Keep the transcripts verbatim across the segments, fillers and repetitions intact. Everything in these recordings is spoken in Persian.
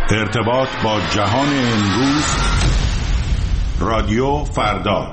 ارتباط با جهان امروز، رادیو فردا.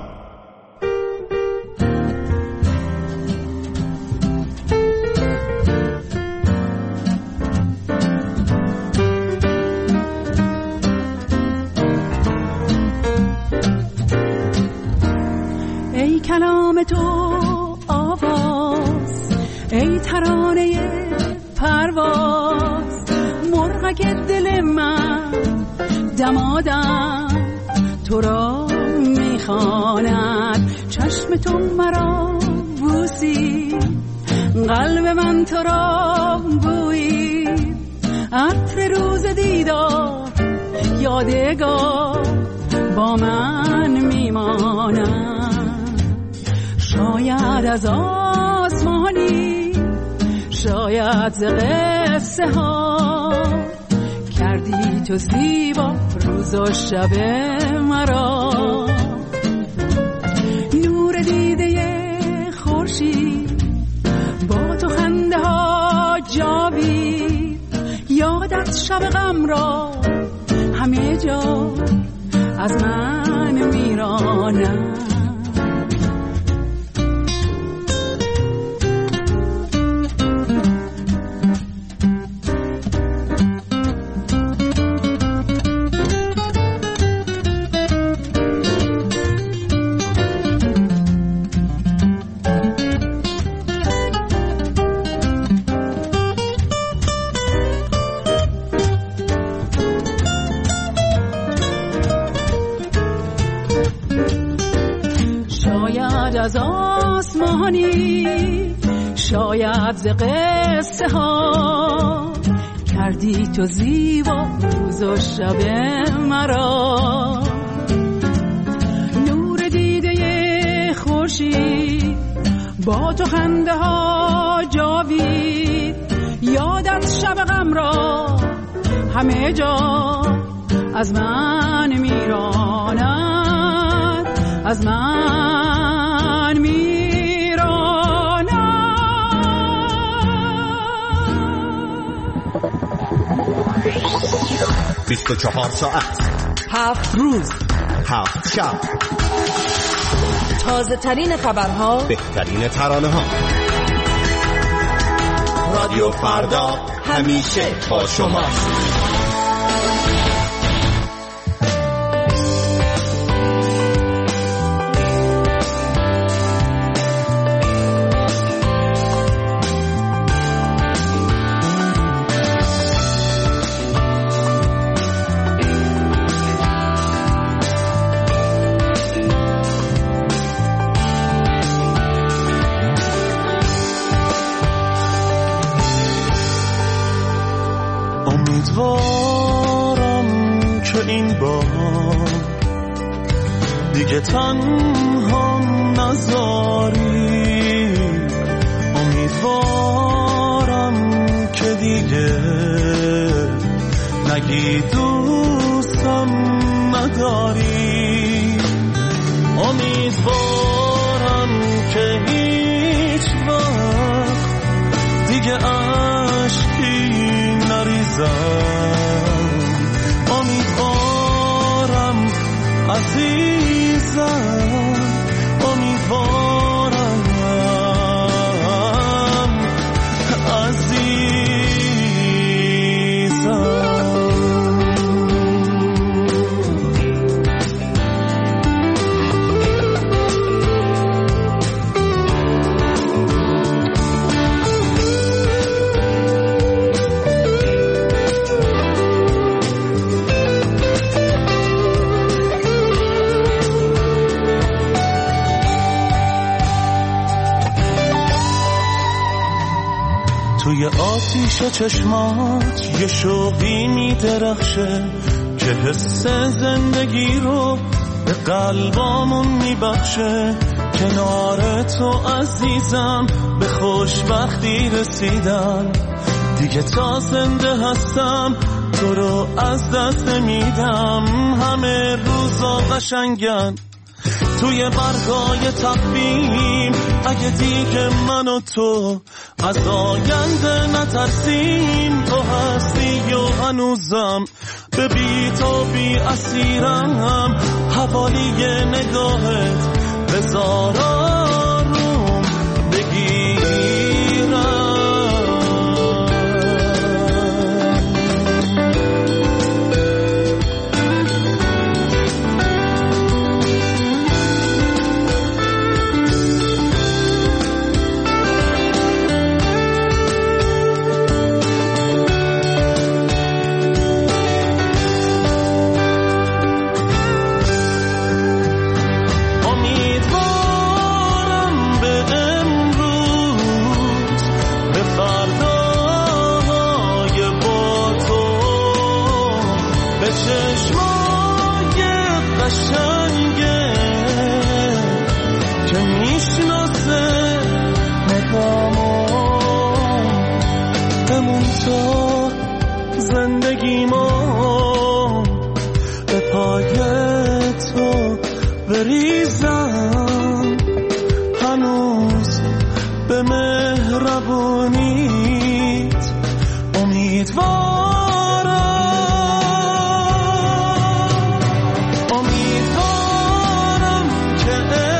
ای کلام تو آواز، ای ترانه پرواز، مرغک دل من دمادم تو را میخواند. چشم تو مرا بوسی، قلب من تو را بویی، عطر روز دیدار یادگار با من میماند. شاید از آسمانی، شاید ز قصه ها، کردی تو زیبا روز و شب مرا. نور دیده خورشید، با تو خنده ها جاوید، یادت شب غم را همه جا از من میراند. از آسمانی، شاید ز قصه ها، کردی تو زیبا روز و شب مرا. نور دیده خورشید، با تو خنده ها جاوید، یادت شب غم را همه جا از من میراند، از من میراند. بیست و چهار ساعت، هفت روز، هفت شب، تازه ترین خبرها، بهترین ترانه ها. رادیو فردا همیشه با شماست. امیدوارم که این بار دیگه تنها نذاری، امیدوارم که دیگه نگی دوستم نداری، امیدوارم که هیچ وقت دیگه عشقی نریزم، امیدوارم عزیزم، امیدوارم عزیزم. توی آتیش چشمات یه شوقی میدرخشه که حس زندگی رو به قلبامون میبخشه. کنار تو عزیزم به خوشبختی رسیدم، دیگه تا زنده هستم تو رو از دست نمیدم. همه روزا قشنگن توی برگای تقویم، اگه دیگه من و تو از آینده نترسیم، تو هستی و هنوزم به بی تو بی اسیرم حوالی نگاهت بذار آروم بگیرم. بریزم هنوز به مهربونیت امیدوارم امیدوارم که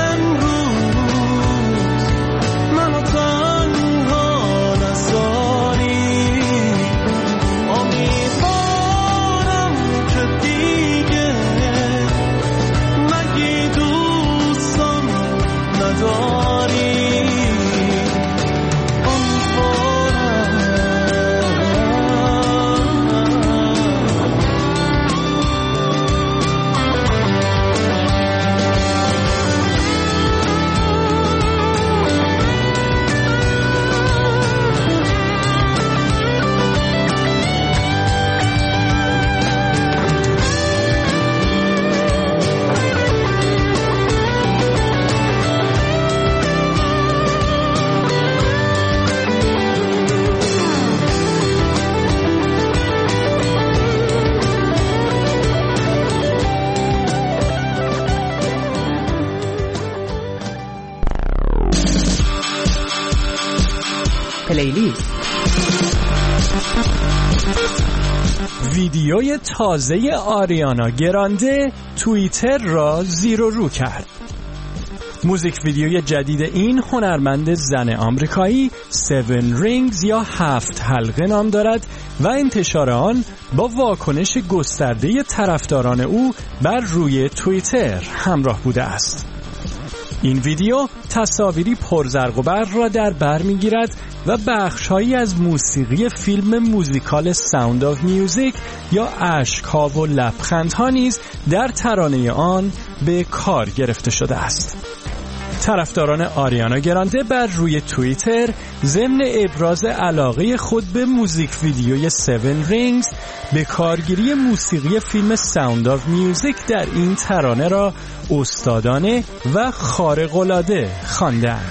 امروز منو تنها نذاری. امیدوارم که دیگه نگی دوستم نداری. پلیلیست. ویدیوی تازه آریانا گرانده توییتر را زیر و رو کرد. موزیک ویدیوی جدید این هنرمند زن آمریکایی Seven Rings یا هفت حلقه نام دارد و انتشار آن با واکنش گسترده طرفداران او بر روی توییتر همراه بوده است. این ویدیو تصاویری پرزرق و برق را در بر می‌گیرد و بخش‌هایی از موسیقی فیلم موزیکال ساوند آف میوزیک یا اشک‌ها و لبخندها نیز در ترانه آن به کار گرفته شده است. طرفداران آریانا گرانده بر روی توییتر ضمن ابراز علاقه خود به موزیک ویدیوی Seven Rings به کارگیری موسیقی فیلم ساوند آف میوزیک در این ترانه را استادانه و خارق‌العاده خواندند.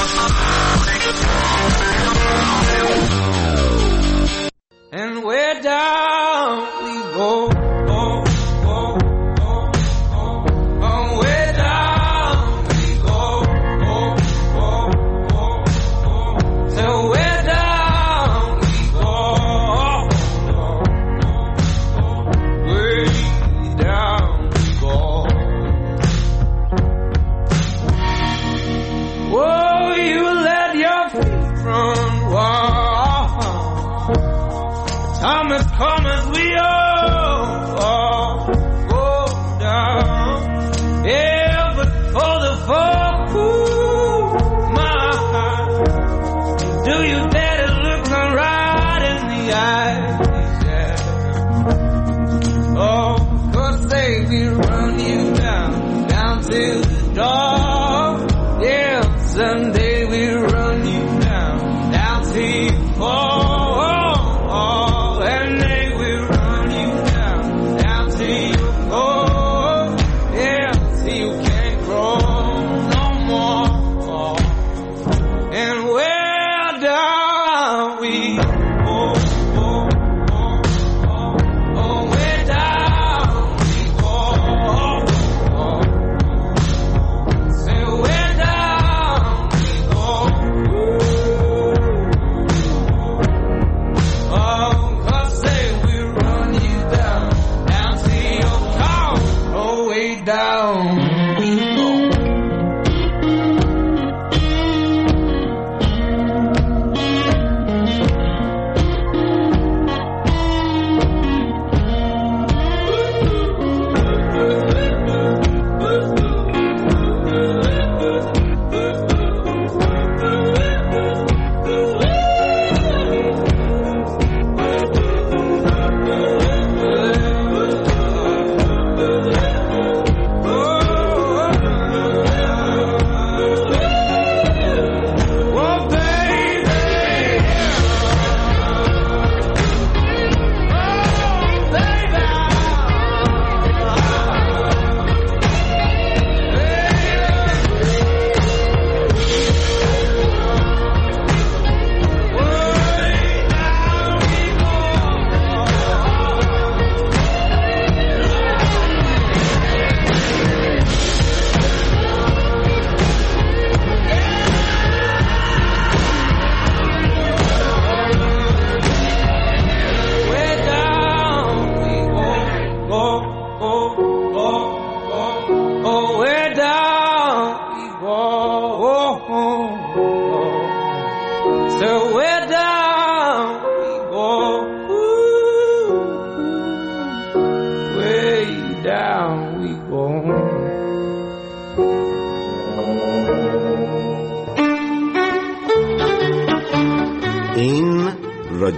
And where down we go, oh, oh, oh, oh, oh, where down we go, oh, oh, oh, oh, so where down we go, oh, oh, oh, way down we go. Whoa, you let your feet run wild. Time has come as we all, all go down. Yeah, but for the folk who my heart, do you dare to look me right in the eyes? Yeah. Oh, 'cause they will run you down, down to the door. Yeah, someday we'll run you down, down to your fall.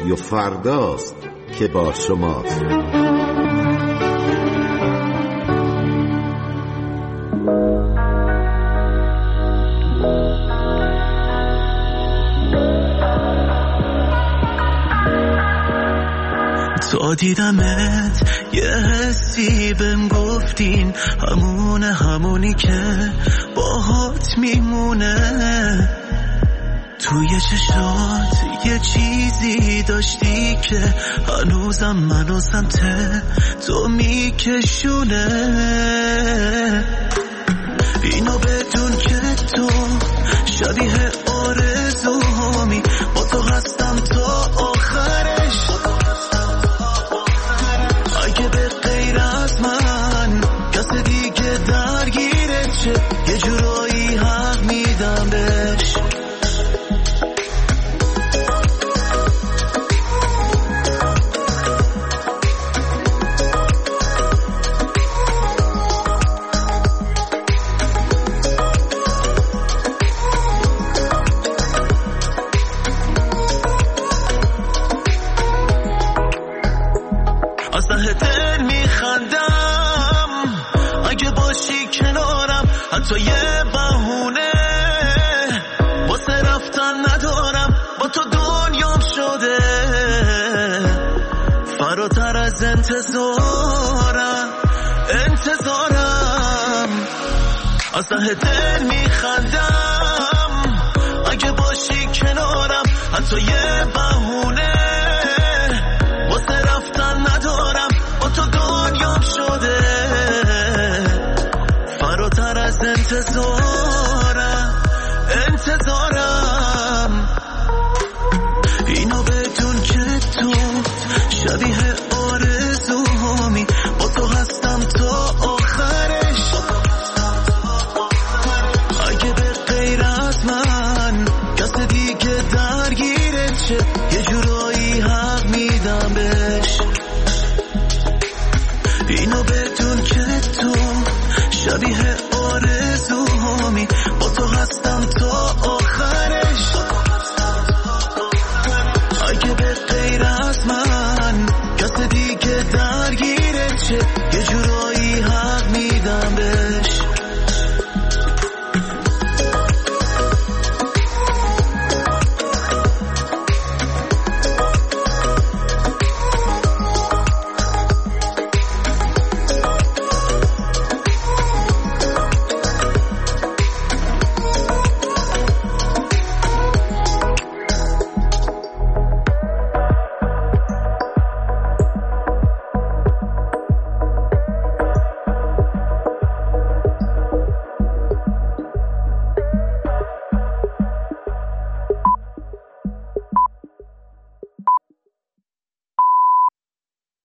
رادیو فرداست که با شماست. تا دیدمت یه حسی بهم گفتین همونه همونی که باهات میمونه. توی چشات یه چیزی داشتی که هنوزم منو سمت تو میکشونه. اینو بدون که تو شبیه آرزوهامی، با تو هستم تا آخرش. اگه به غیر از من کس دیگه درگیرت شه، یه جورایی حق میدم بهش. حتی یه بهونه واسه رفتن ندارم، با تو دنیام شده فراتر از انتظارم انتظارم. از ته دل میخندم اگه باشی کنارم، حتی یه بهونه